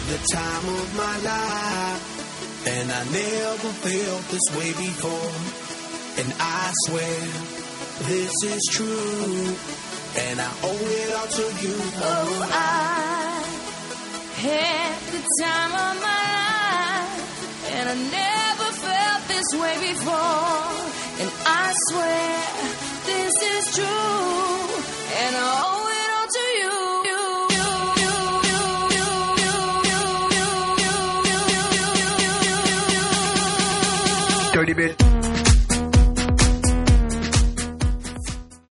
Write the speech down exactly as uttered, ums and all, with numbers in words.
the time of my life, and I never felt this way before. And I swear this is true, and I owe it all to you. Oh, I had the time of my life, and I never felt this way before. And I swear this is true, and I owe it all to you. Dirty bit.